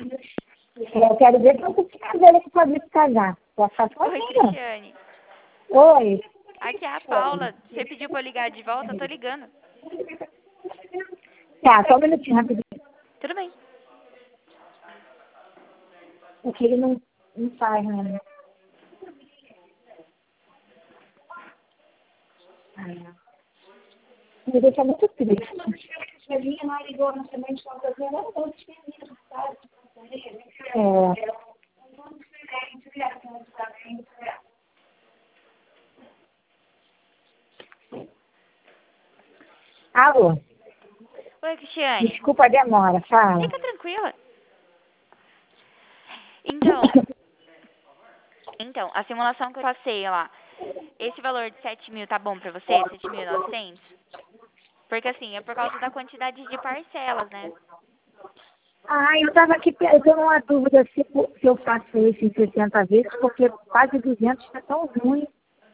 Eu quero ver quanto fica dele que pode casar. Posso ficar Oi, sozinha? Cristiane. Oi. Aqui é a Paula. Você pediu pra eu ligar de volta? Eu tô ligando. Tá, só um minutinho, rapidinho. Tudo bem. Porque ele não faz, né? Me deixa muito triste. É. Alô? Oi, Cristiane. Desculpa a demora, fala. Fica tranquila. Então, a simulação que eu passei lá, esse valor de 7 mil tá bom pra você? 7.900? Porque assim, é por causa da quantidade de parcelas, né? Eu estava aqui perdendo uma dúvida se eu faço isso em 60 vezes, porque quase 200 está tão ruim.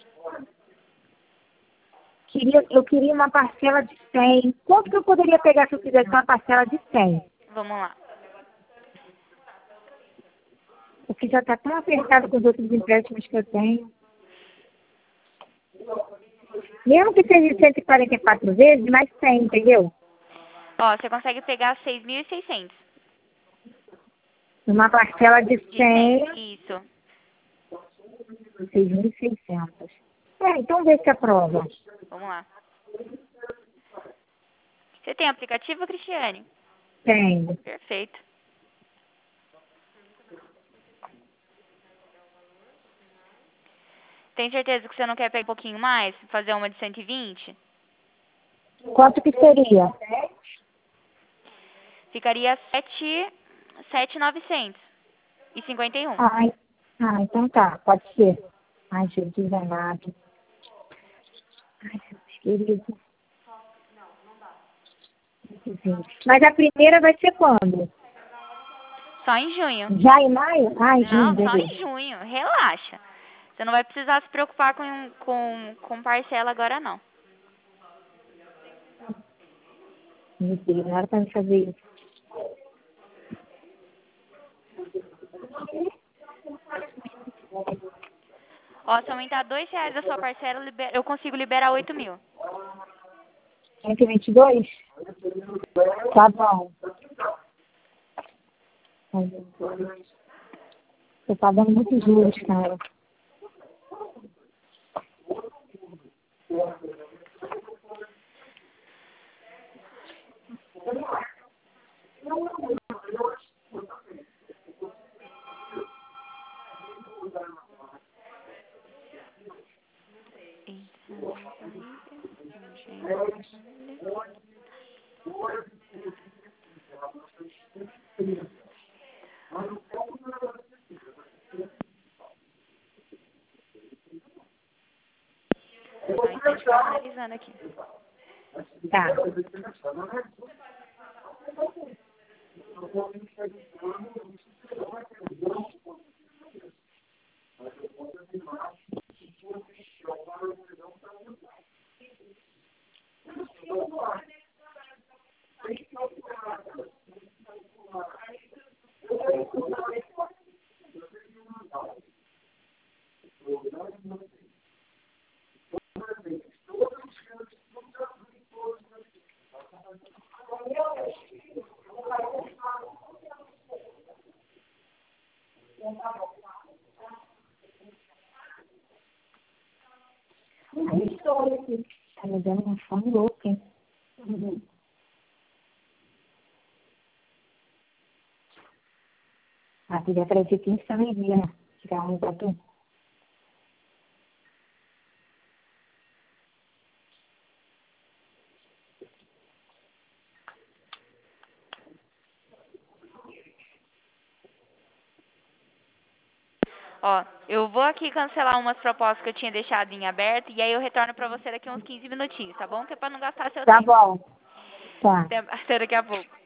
Eu queria uma parcela de 100. Quanto que eu poderia pegar se eu fizesse uma parcela de 100? Vamos lá. Porque já está tão apertado com os outros empréstimos que eu tenho. Mesmo que seja de 144 vezes, mais 100, entendeu? Ó, você consegue pegar 6.600 Uma parcela de de 100. 100, Isso. 6.600. Então vê se aprova. Vamos lá. Você tem aplicativo, Cristiane? Tenho. Perfeito. Tem certeza que você não quer pegar um pouquinho mais? Fazer uma de 120? Quanto que seria? Ficaria 7.951. Então tá, pode ser. Ai, Jesus amado. Ai, Jesus querido. Mas a primeira vai ser quando? Só em junho. Já em maio? Ai, Não, junho, só beleza. em junho. Relaxa. Você não vai precisar se preocupar com parcela agora, não. Meu Deus, não era pra me fazer isso. Ó, se aumentar R$ 2 a sua parcela, eu consigo liberar 8 mil. 122? Tá bom. Tô pagando muito juros, cara. Então a gente tá finalizando aqui. Tá. Tá me dando uma fome louca, hein? Podia trazer 15 também, né? Tirar um pra tu. Ó, eu vou aqui cancelar umas propostas que eu tinha deixado em aberto e aí eu retorno pra você daqui uns 15 minutinhos, tá bom? Que é pra não gastar seu Tá tempo. bom. Tá. Até daqui a pouco.